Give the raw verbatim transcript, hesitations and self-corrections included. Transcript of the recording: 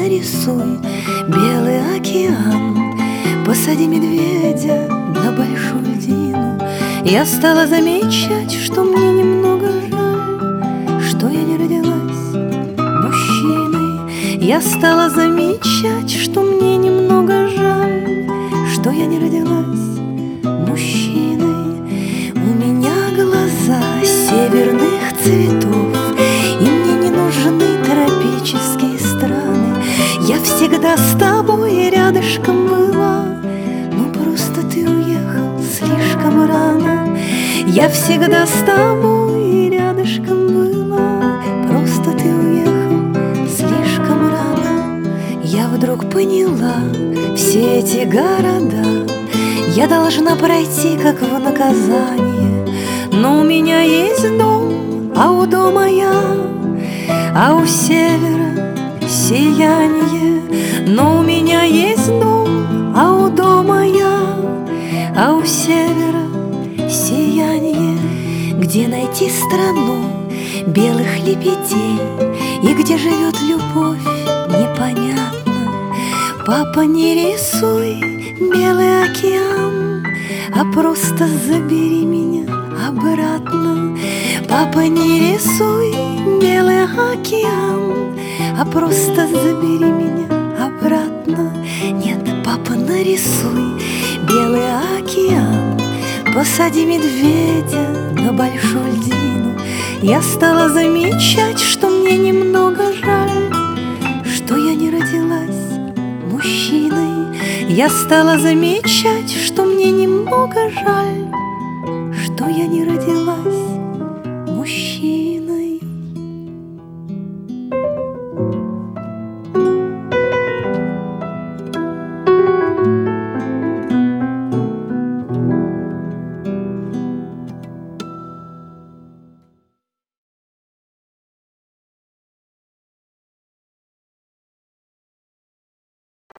нарисуй белый океан, посади медведя на большую льдину. Я стала замечать, что мне немного жаль, что я не родилась мужчиной. Я стала замечать, что мне немного жаль, что я не родилась мужчиной. У меня глаза северных цветов, и мне не нужны тропические страны. Я всегда с тобой рядышком была, но просто ты уехал слишком рано. Я всегда с тобой рядышком была, просто ты уехал слишком рано. Я вдруг поняла, все эти города я должна пройти как в наказание. Но у меня есть дом, а у дома я, а у севера сияние. Но у меня есть дом, а у дома я, а у севера сияние. Где найти страну белых лебедей и где живет любовь, непонятно. Папа, не рисуй белый океан, а просто забери меня обратно. Папа, не рисуй белый океан, а просто забери меня обратно. Нет, папа, нарисуй белый океан, посади медведя на большую льдину. Я стала замечать, что мне немного жаль, что я не родилась мужчиной. Я стала замечать, что мне немного жаль, что я не родилась